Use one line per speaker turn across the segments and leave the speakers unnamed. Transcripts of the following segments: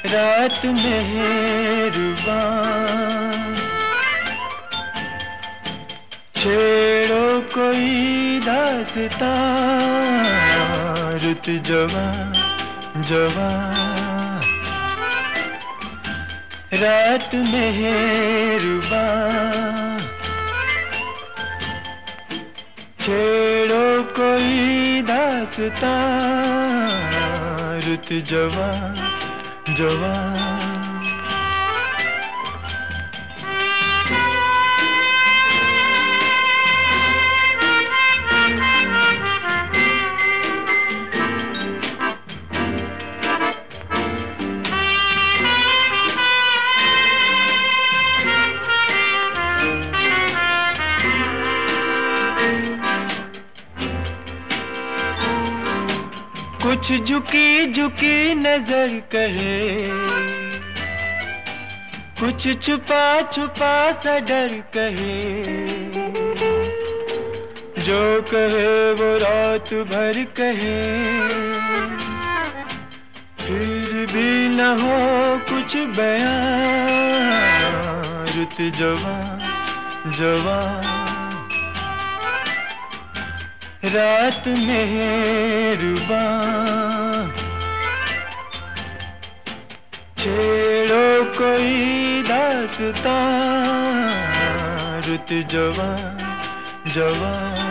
रात मेहरबान छेड़ो कोई दास्तां रुत जवां जवां रात मेहरबान छेड़ो कोई दास्तां रुत जवां जवां कुछ झुकी झुकी नजर कहे, कुछ छुपा छुपा सा डर कहे, जो कहे वो रात भर कहे, फिर भी न हो कुछ बयां रुत जवां जवां रात मेहरबान छेड़ो कोई दास्तां रुत जवां जवां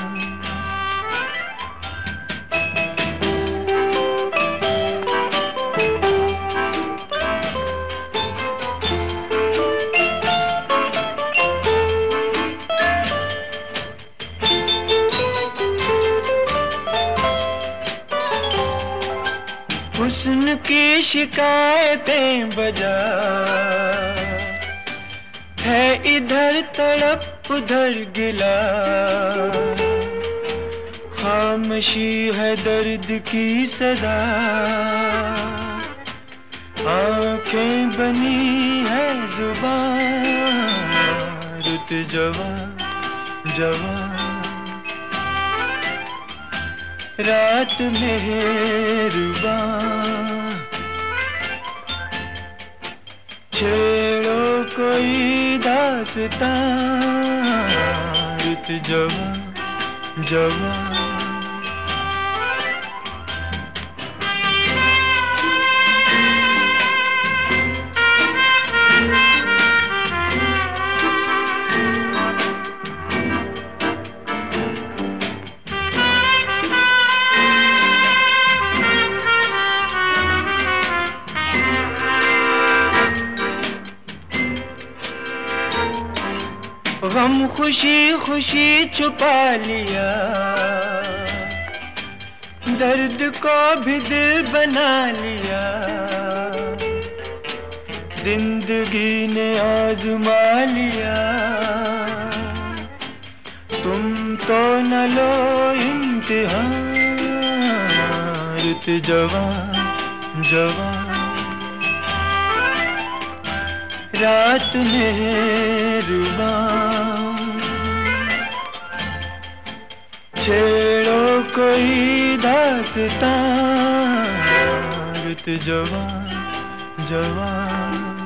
हुस्न की शिकायतें बजा है, इधर तड़प उधर गिला, खामोशी है दर्द की सदा, आंखें बनी है जुबान रुत जवां जवां रात मेहरबान छेड़ो कोई दास्तां रुत जवां जवां गम खुशी खुशी छुपा लिया, दर्द को भी दिल बना लिया, जिंदगी ने आजमा लिया, तुम तो न लो इम्तिहान रुत जवां जवां रात मेहरबान छेड़ो कोई दास्तां रुत जवां जवां